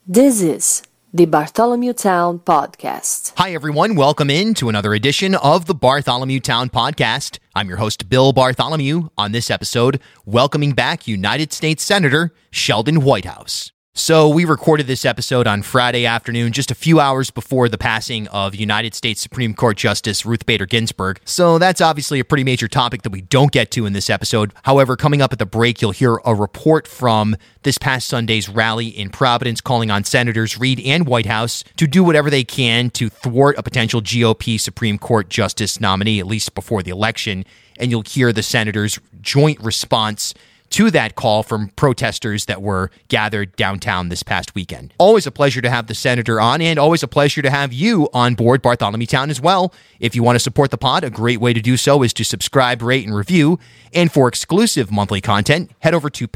This is the Bartholomew Town Podcast. Hi, everyone. Welcome in to another edition of the Bartholomew Town Podcast. I'm your host, Bill Bartholomew. On this episode, welcoming back United States Senator Sheldon Whitehouse. So we recorded this episode on Friday afternoon, just a few hours before the passing of United States Supreme Court Justice Ruth Bader Ginsburg. So that's obviously a pretty major topic that we don't get to in this episode. However, coming up at the break, you'll hear a report from this past Sunday's rally in Providence calling on Senators Reid and Whitehouse to do whatever they can to thwart a potential GOP Supreme Court Justice nominee, at least before the election. And you'll hear the senators' joint response to that call from protesters that were gathered downtown this past weekend. Always a pleasure to have the senator on, and always a pleasure to have you on board Bartholomew Town as well. If you want to support the pod, a great way to do so is to subscribe, rate, and review. And for exclusive monthly content, head over to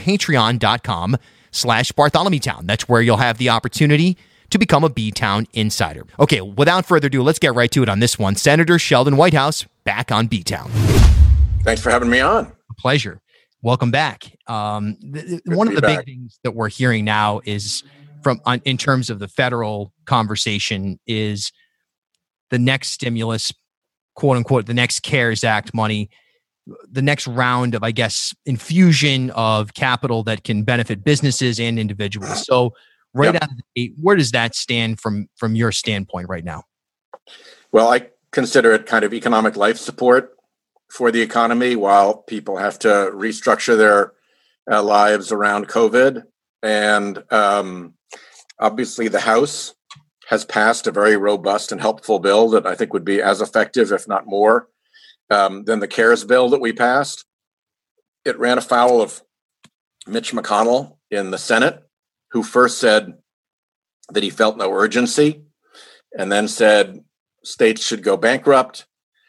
patreon.com/BartholomewTown. That's where you'll have the opportunity to become a B-Town insider. Okay, without further ado, let's get right to it on this one. Senator Sheldon Whitehouse, back on B-Town. Thanks for having me on. A pleasure. Welcome back. One of the big things that we're hearing now is in terms of the federal conversation is the next stimulus, quote unquote, the next CARES Act money, the next round of, I guess, infusion of capital that can benefit businesses and individuals. So out of the gate, where does that stand from your standpoint right now? Well, I consider it kind of economic life support for the economy while people have to restructure their lives around COVID. And obviously the House has passed a very robust and helpful bill that I think would be as effective, if not more, than the CARES bill that we passed. It ran afoul of Mitch McConnell in the Senate, who first said that he felt no urgency and then said states should go bankrupt.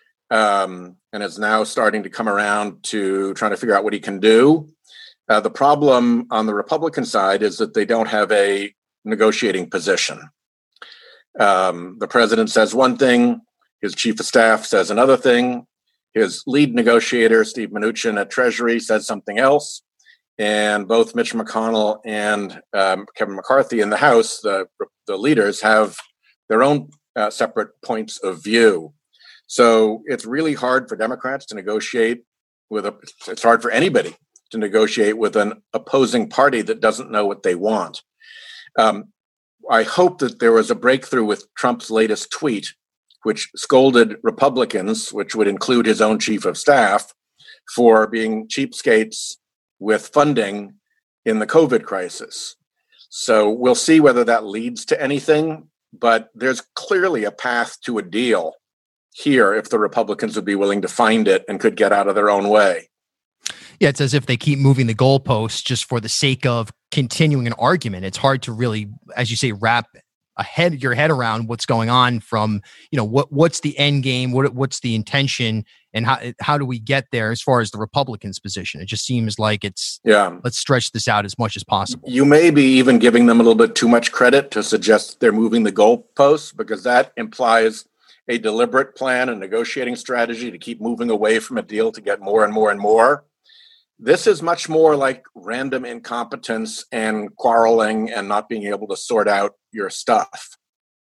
And is now starting to come around to trying to figure out what he can do. The problem on the Republican side is that they don't have a negotiating position. The president says one thing, his chief of staff says another thing, his lead negotiator, Steve Mnuchin at Treasury, says something else, and both Mitch McConnell and Kevin McCarthy in the House, the leaders, have their own separate points of view. So it's really hard for Democrats to negotiate it's hard for anybody to negotiate with an opposing party that doesn't know what they want. I hope that there was a breakthrough with Trump's latest tweet, which scolded Republicans, which would include his own chief of staff, for being cheapskates with funding in the COVID crisis. So we'll see whether that leads to anything, but there's clearly a path to a deal here if the Republicans would be willing to find it and could get out of their own way. Yeah, it's as if they keep moving the goalposts just for the sake of continuing an argument. It's hard to really, as you say, wrap your head around what's going on from, what's the end game, what's the intention, and how do we get there as far as the Republicans' position? It just seems like let's stretch this out as much as possible. You may be even giving them a little bit too much credit to suggest they're moving the goalposts, because that implies a deliberate plan and negotiating strategy to keep moving away from a deal to get more and more and more. This is much more like random incompetence and quarreling and not being able to sort out your stuff.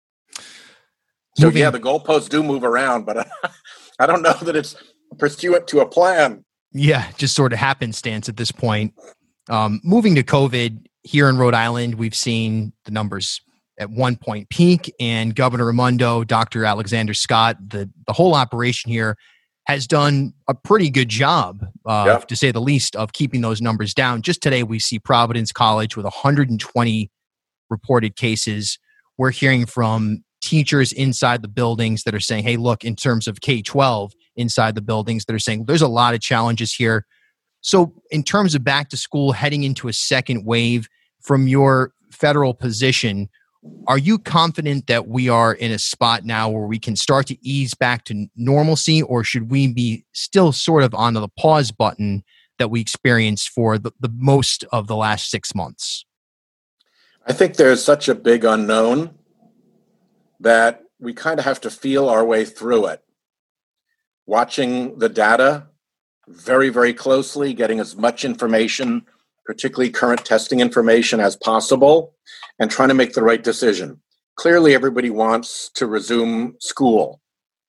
So the goalposts do move around, but I don't know that it's pursuant to a plan. Yeah, just sort of happenstance at this point. Moving to COVID, here in Rhode Island, we've seen the numbers at one point peak, and Governor Raimondo, Dr. Alexander Scott, the whole operation here has done a pretty good job, to say the least, of keeping those numbers down. Just today, we see Providence College with 120 reported cases. We're hearing from teachers inside the buildings that are saying, hey, look, in terms of K-12 inside the buildings, that are saying there's a lot of challenges here. So in terms of back to school, heading into a second wave, from your federal position, are you confident that we are in a spot now where we can start to ease back to normalcy, or should we be still sort of on the pause button that we experienced for the most of the last 6 months? I think there's such a big unknown that we kind of have to feel our way through it. Watching the data very, very closely, getting as much information particularly current testing information, as possible, and trying to make the right decision. Clearly, everybody wants to resume school,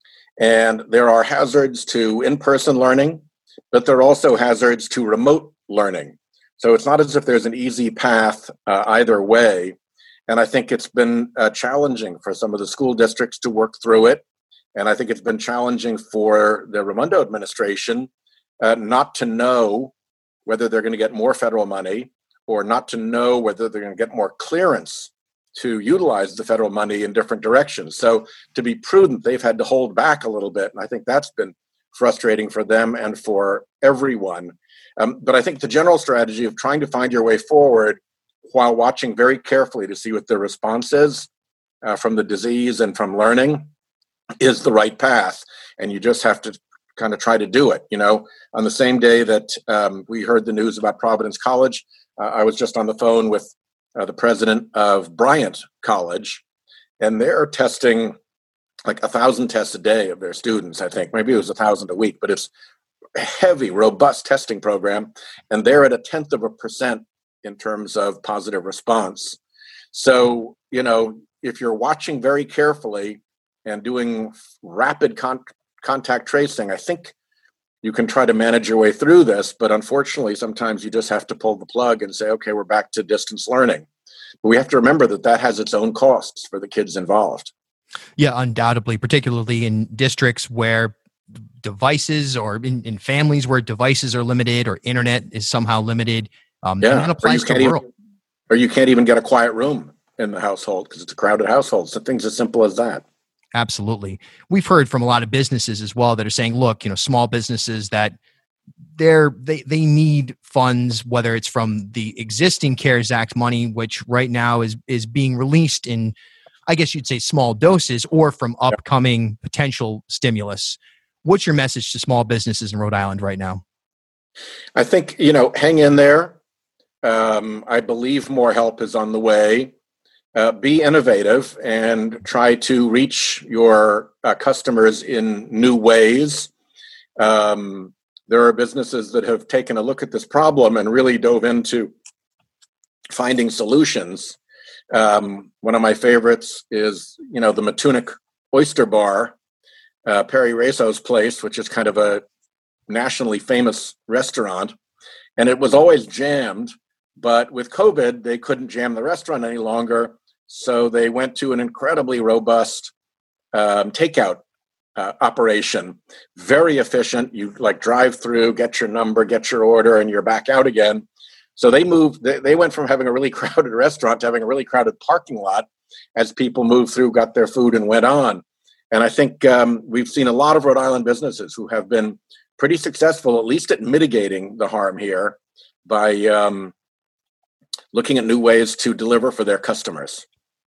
and there are hazards to in-person learning, but there are also hazards to remote learning. So it's not as if there's an easy path either way. And I think it's been challenging for some of the school districts to work through it. And I think it's been challenging for the Raimondo administration not to know whether they're going to get more federal money or not to know whether they're going to get more clearance to utilize the federal money in different directions. So to be prudent, they've had to hold back a little bit. And I think that's been frustrating for them and for everyone. But I think the general strategy of trying to find your way forward while watching very carefully to see what the response is from the disease and from learning is the right path. And you just have to kind of try to do it. On the same day that we heard the news about Providence College, I was just on the phone with the president of Bryant College, and they're testing like 1,000 tests a day of their students. I think maybe it was 1,000 a week, but it's a heavy, robust testing program. And they're at 0.1% in terms of positive response. So, if you're watching very carefully and doing rapid contact tracing, I think you can try to manage your way through this. But unfortunately, sometimes you just have to pull the plug and say, okay, we're back to distance learning. But we have to remember that has its own costs for the kids involved. Yeah, undoubtedly, particularly in districts where devices or in families where devices are limited or internet is somehow limited. And that applies to rural. Or you can't even get a quiet room in the household because it's a crowded household. So things as simple as that. Absolutely. We've heard from a lot of businesses as well that are saying, look, small businesses that they need funds, whether it's from the existing CARES Act money, which right now is being released in, I guess you'd say, small doses, or from upcoming potential stimulus. What's your message to small businesses in Rhode Island right now? I think, hang in there. I believe more help is on the way. Be innovative and try to reach your customers in new ways. There are businesses that have taken a look at this problem and really dove into finding solutions. One of my favorites is, the Matunic Oyster Bar, Perry Reso's place, which is kind of a nationally famous restaurant. And it was always jammed, but with COVID, they couldn't jam the restaurant any longer. So they went to an incredibly robust takeout operation, very efficient. You drive through, get your number, get your order, and you're back out again. So they went from having a really crowded restaurant to having a really crowded parking lot as people moved through, got their food, and went on. And I think we've seen a lot of Rhode Island businesses who have been pretty successful, at least at mitigating the harm here by looking at new ways to deliver for their customers.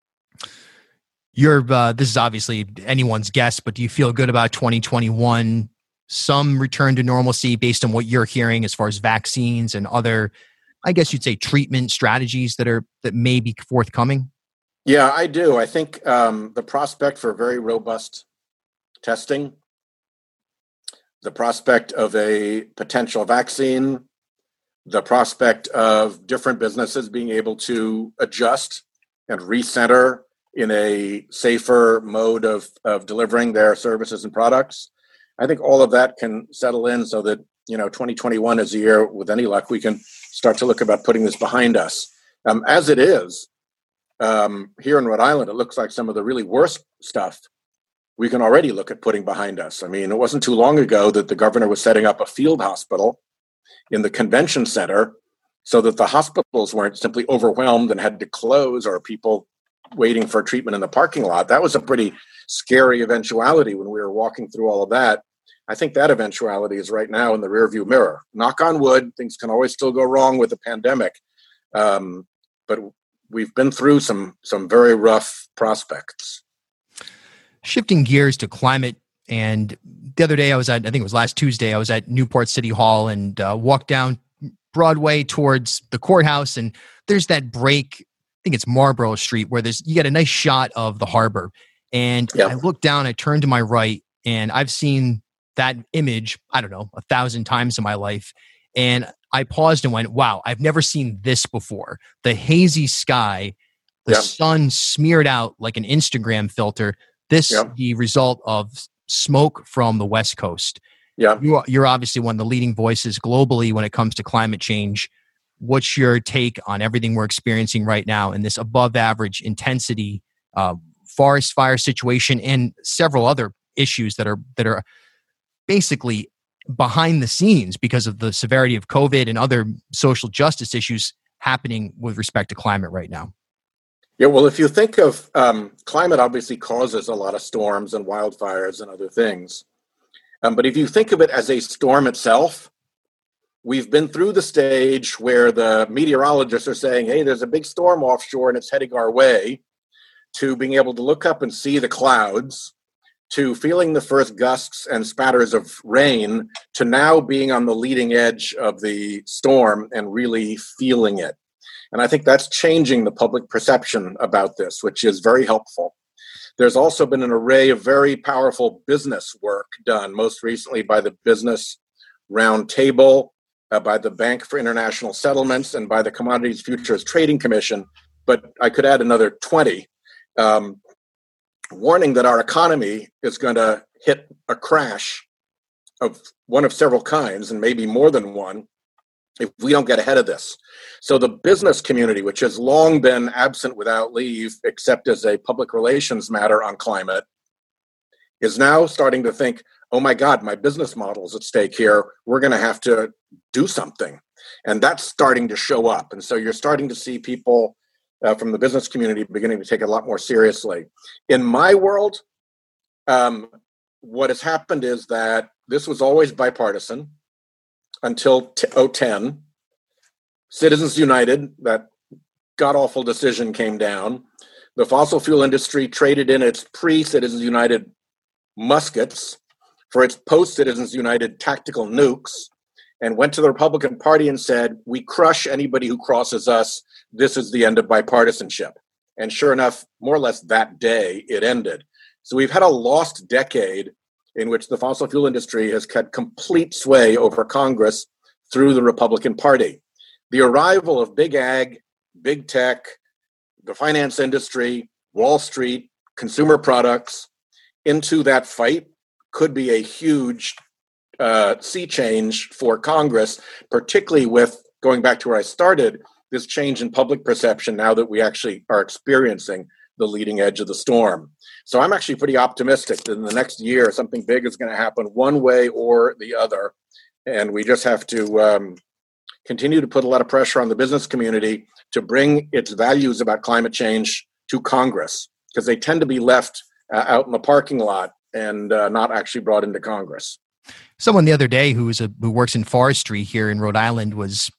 This is obviously anyone's guess, but do you feel good about 2021? Some return to normalcy based on what you're hearing as far as vaccines and other, I guess you'd say, treatment strategies that may be forthcoming? Yeah, I do. I think the prospect for very robust testing, the prospect of a potential vaccine, the prospect of different businesses being able to adjust and recenter in a safer mode of delivering their services and products. I think all of that can settle in so that, 2021 is a year, with any luck, we can start to look about putting this behind us. As it is, here in Rhode Island, it looks like some of the really worst stuff we can already look at putting behind us. I mean, it wasn't too long ago that the governor was setting up a field hospital in the convention center so that the hospitals weren't simply overwhelmed and had to close, or people waiting for treatment in the parking lot. That was a pretty scary eventuality when we were walking through all of that. I think that eventuality is right now in the rearview mirror. Knock on wood, things can always still go wrong with the pandemic. But we've been through some very rough prospects. Shifting gears to climate, and the other day I think it was last Tuesday, I was at Newport City Hall and walked down Broadway towards the courthouse, and there's that break, I think it's Marlborough Street, where you get a nice shot of the harbor. And I looked down, I turned to my right, and I've seen that image, I don't know, 1,000 times in my life. And I paused and went, wow, I've never seen this before. The hazy sky, the sun smeared out like an Instagram filter. The result of smoke from the West Coast. Yeah. You're obviously one of the leading voices globally when it comes to climate change. What's your take on everything we're experiencing right now in this above average intensity forest fire situation and several other issues that are basically behind the scenes because of the severity of COVID and other social justice issues happening with respect to climate right now? Yeah, well, if you think of climate, obviously causes a lot of storms and wildfires and other things. But if you think of it as a storm itself, we've been through the stage where the meteorologists are saying, hey, there's a big storm offshore and it's heading our way, to being able to look up and see the clouds, to feeling the first gusts and spatters of rain, to now being on the leading edge of the storm and really feeling it. And I think that's changing the public perception about this, which is very helpful. There's also been an array of very powerful business work done, most recently by the Business Roundtable, by the Bank for International Settlements, and by the Commodities Futures Trading Commission. But I could add another 20. Warning that our economy is going to hit a crash of one of several kinds, and maybe more than one, if we don't get ahead of this. So the business community, which has long been absent without leave, except as a public relations matter on climate, is now starting to think, oh my God, my business model is at stake here. We're going to have to do something. And that's starting to show up. And so you're starting to see people from the business community beginning to take it a lot more seriously. In my world, what has happened is that this was always bipartisan until 2010. Citizens United, that god-awful decision came down. The fossil fuel industry traded in its pre-Citizens United muskets for its post-Citizens United tactical nukes, and went to the Republican Party and said, we crush anybody who crosses us. This is the end of bipartisanship. And sure enough, more or less that day, it ended. So we've had a lost decade in which the fossil fuel industry has had complete sway over Congress through the Republican Party. The arrival of big ag, big tech, the finance industry, Wall Street, consumer products into that fight could be a huge sea change for Congress, particularly with, going back to where I started, this change in public perception now that we actually are experiencing the leading edge of the storm. So I'm actually pretty optimistic that in the next year, something big is going to happen one way or the other. And we just have to continue to put a lot of pressure on the business community to bring its values about climate change to Congress, because they tend to be left out in the parking lot and not actually brought into Congress. Someone the other day who works in forestry here in Rhode Island was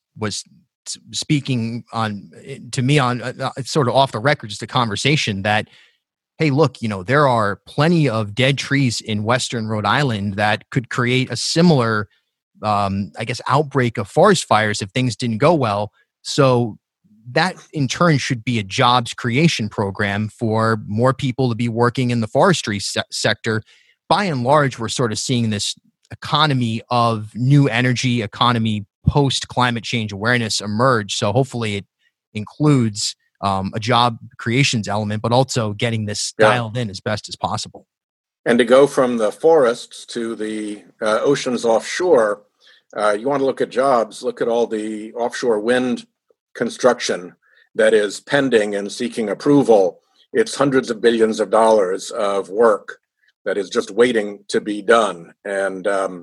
speaking to me on sort of off the record, just a conversation that, hey, look, there are plenty of dead trees in Western Rhode Island that could create a similar, outbreak of forest fires if things didn't go well. So that in turn should be a jobs creation program for more people to be working in the forestry sector. By and large, we're sort of seeing this economy of new energy, economy post climate change awareness emerge. So hopefully it includes a job creations element, but also getting this dialed in as best as possible. And to go from the forests to the oceans offshore, you want to look at jobs, look at all the offshore wind construction that is pending and seeking approval. It's hundreds of billions of dollars of work that is just waiting to be done. And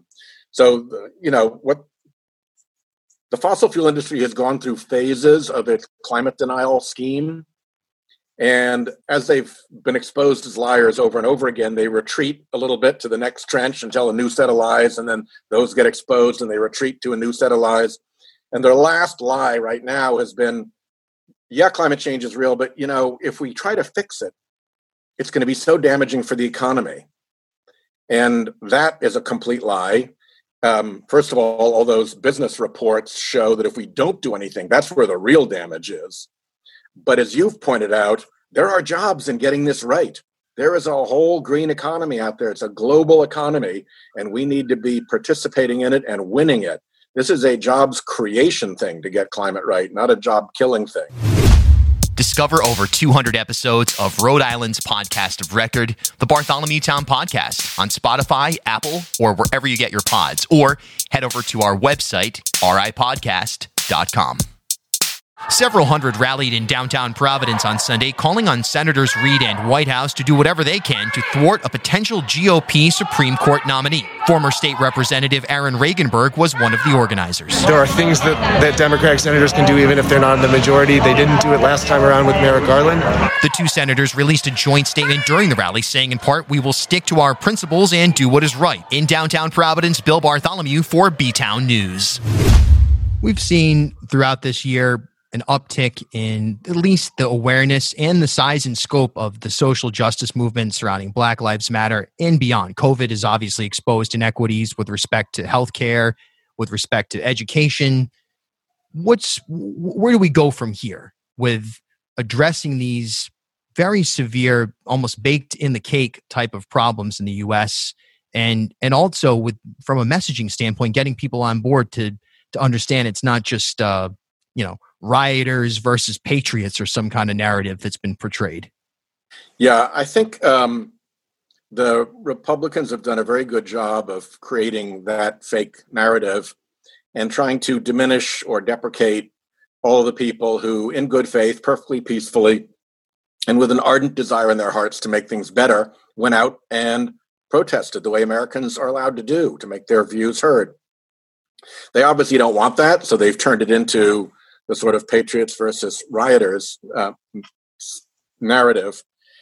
what the fossil fuel industry has gone through phases of its climate denial scheme. And as they've been exposed as liars over and over again, they retreat a little bit to the next trench and tell a new set of lies, and then those get exposed and they retreat to a new set of lies. And their last lie right now has been, yeah, climate change is real, but if we try to fix it, it's going to be so damaging for the economy. And that is a complete lie. First of all those business reports show that if we don't do anything, that's where the real damage is. But as you've pointed out, there are jobs in getting this right. There is a whole green economy out there. It's a global economy, and we need to be participating in it and winning it. This is a jobs creation thing to get climate right, not a job killing thing. Discover over 200 episodes of Rhode Island's podcast of record, the Bartholomew Town Podcast, on Spotify, Apple, or wherever you get your pods. Or head over to our website, ripodcast.com. Several hundred rallied in downtown Providence on Sunday, calling on Senators Reid and Whitehouse to do whatever they can to thwart a potential GOP Supreme Court nominee. Former State Representative Aaron Regenberg was one of the organizers. There are things that Democratic senators can do even if they're not in the majority. They didn't do it last time around with Merrick Garland. The two senators released a joint statement during the rally saying, in part, "We will stick to our principles and do what is right." In downtown Providence, Bill Bartholomew for B-Town News. We've seen throughout this year an uptick in at least the awareness and the size and scope of the social justice movement surrounding Black Lives Matter and beyond. COVID has obviously exposed inequities with respect to healthcare, with respect to education. Where do we go from here with addressing these very severe, almost baked in the cake type of problems in the U.S. and also with, from a messaging standpoint, getting people on board to understand it's not just rioters versus patriots or some kind of narrative that's been portrayed? Yeah, I think the Republicans have done a very good job of creating that fake narrative and trying to diminish or deprecate all of the people who, in good faith, perfectly peacefully, and with an ardent desire in their hearts to make things better, went out and protested the way Americans are allowed to do, to make their views heard. They obviously don't want that, so they've turned it into the sort of patriots versus rioters narrative.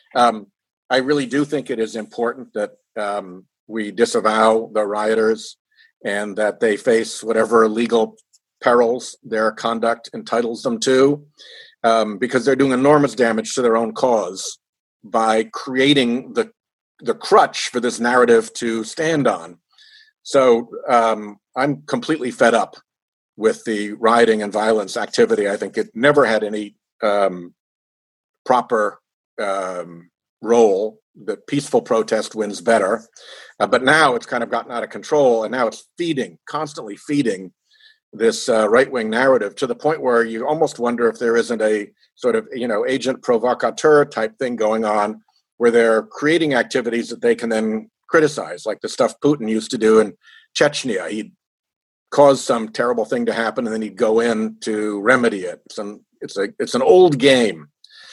I really do think it is important that we disavow the rioters and that they face whatever legal perils their conduct entitles them to, because they're doing enormous damage to their own cause by creating the crutch for this narrative to stand on. So I'm completely fed up with the rioting and violence activity. I think it never had any proper role. The peaceful protest wins better. But now it's kind of gotten out of control, and now it's constantly feeding this right-wing narrative to the point where you almost wonder if there isn't a sort of, agent provocateur type thing going on, where they're creating activities that they can then criticize, like the stuff Putin used to do in Chechnya. He'd cause some terrible thing to happen, and then he'd go in to remedy it. It's an old game.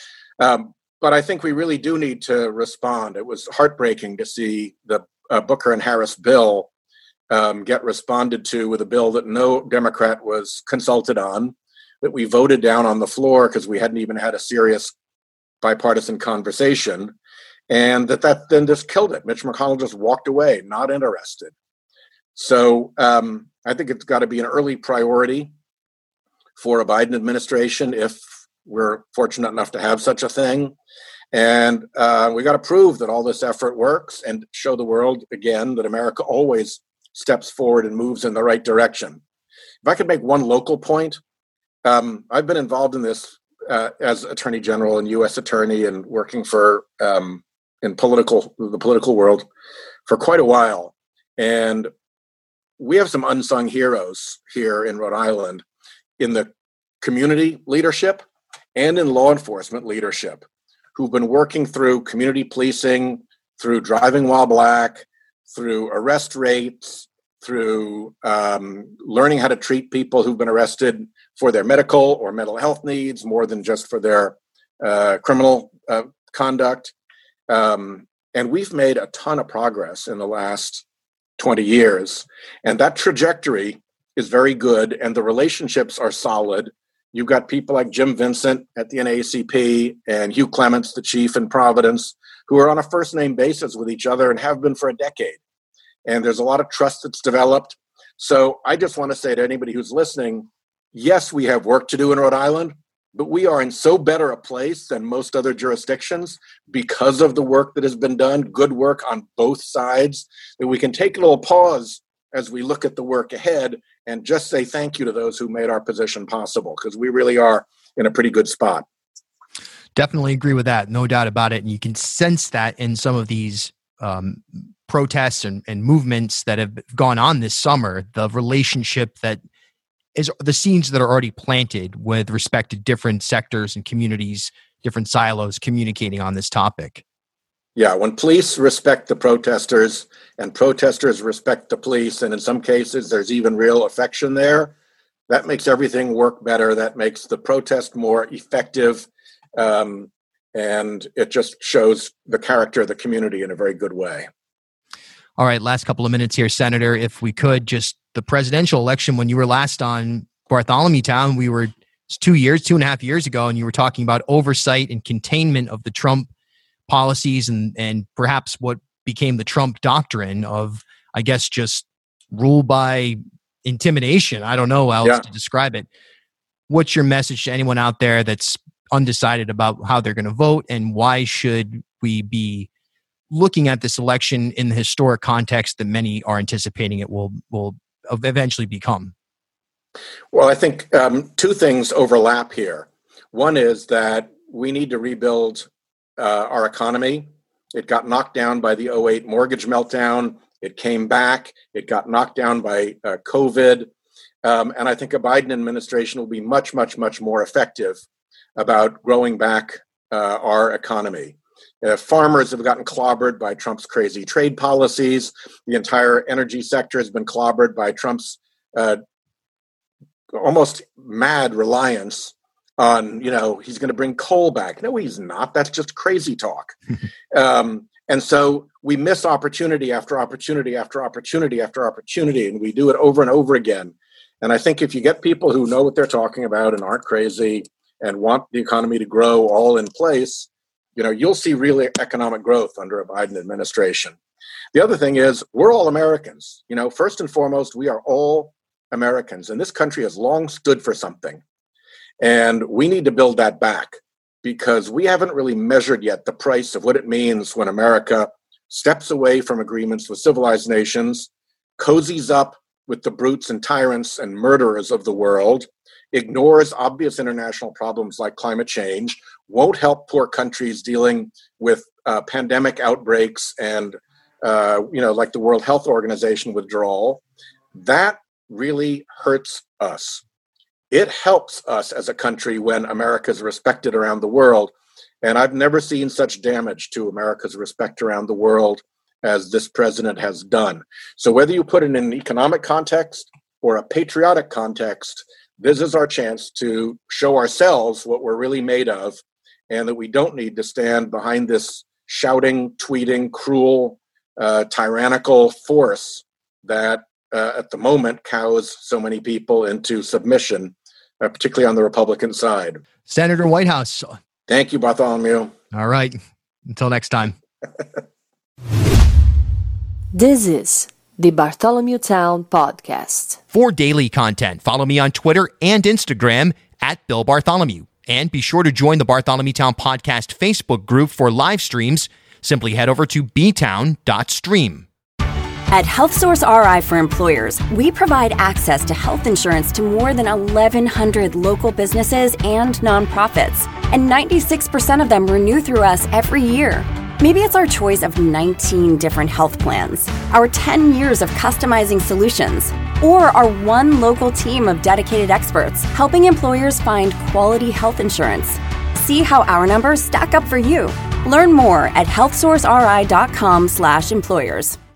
But I think we really do need to respond. It was heartbreaking to see the Booker and Harris bill get responded to with a bill that no Democrat was consulted on, that we voted down on the floor because we hadn't even had a serious bipartisan conversation, and that then just killed it. Mitch McConnell just walked away, not interested. So I think it's got to be an early priority for a Biden administration if we're fortunate enough to have such a thing. And we got to prove that all this effort works and show the world again that America always steps forward and moves in the right direction. If I could make one local point, I've been involved in this as Attorney General and U.S. Attorney and working for in the political world for quite a while. And we have some unsung heroes here in Rhode Island in the community leadership and in law enforcement leadership who've been working through community policing, through driving while black, through arrest rates, through learning how to treat people who've been arrested for their medical or mental health needs more than just for their criminal conduct. And we've made a ton of progress in the last 20 years. And that trajectory is very good. And the relationships are solid. You've got people like Jim Vincent at the NAACP and Hugh Clements, the chief in Providence, who are on a first name basis with each other and have been for a decade. And there's a lot of trust that's developed. So I just want to say to anybody who's listening, yes, we have work to do in Rhode Island, but we are in so better a place than most other jurisdictions because of the work that has been done, good work on both sides, that we can take a little pause as we look at the work ahead and just say thank you to those who made our position possible, because we really are in a pretty good spot. Definitely agree with that. No doubt about it. And you can sense that in some of these protests and movements that have gone on this summer, the relationship that is the seeds that are already planted with respect to different sectors and communities, different silos communicating on this topic. Yeah, when police respect the protesters and protesters respect the police, and in some cases there's even real affection there, that makes everything work better. That makes the protest more effective. And it just shows the character of the community in a very good way. All right, last couple of minutes here, Senator. If we could, just the presidential election, when you were last on Bartholomew Town, 2.5 years ago, and you were talking about oversight and containment of the Trump policies and perhaps what became the Trump doctrine of, I guess, just rule by intimidation. I don't know how else to describe it. What's your message to anyone out there that's undecided about how they're going to vote, and why should we be looking at this election in the historic context that many are anticipating it will eventually become? Well, I think two things overlap here. One is that we need to rebuild our economy. It got knocked down by the 2008 mortgage meltdown. It came back. It got knocked down by COVID. And I think a Biden administration will be much, much, much more effective about growing back our economy. Farmers have gotten clobbered by Trump's crazy trade policies. The entire energy sector has been clobbered by Trump's almost mad reliance on, he's going to bring coal back. No, he's not. That's just crazy talk. And so we miss opportunity after opportunity after opportunity after opportunity, and we do it over and over again. And I think if you get people who know what they're talking about and aren't crazy and want the economy to grow all in place, you'll see real economic growth under a Biden administration. The other thing is we're all Americans. First and foremost, we are all Americans, and this country has long stood for something. And we need to build that back, because we haven't really measured yet the price of what it means when America steps away from agreements with civilized nations, cozies up with the brutes and tyrants and murderers of the world, ignores obvious international problems like climate change, won't help poor countries dealing with pandemic outbreaks and, like the World Health Organization withdrawal. That really hurts us. It helps us as a country when America is respected around the world. And I've never seen such damage to America's respect around the world as this president has done. So whether you put it in an economic context or a patriotic context, this is our chance to show ourselves what we're really made of, and that we don't need to stand behind this shouting, tweeting, cruel, tyrannical force that at the moment cows so many people into submission, particularly on the Republican side. Senator Whitehouse. Thank you, Bartholomew. All right. Until next time. This is the Bartholomew Town Podcast. For daily content, follow me on Twitter and Instagram at Bill Bartholomew. And be sure to join the Bartholomew Town Podcast Facebook group for live streams. Simply head over to btown.stream. At HealthSource RI for Employers, we provide access to health insurance to more than 1,100 local businesses and nonprofits, and 96% of them renew through us every year. Maybe it's our choice of 19 different health plans, our 10 years of customizing solutions, or our one local team of dedicated experts helping employers find quality health insurance. See how our numbers stack up for you. Learn more at healthsourceri.com/employers.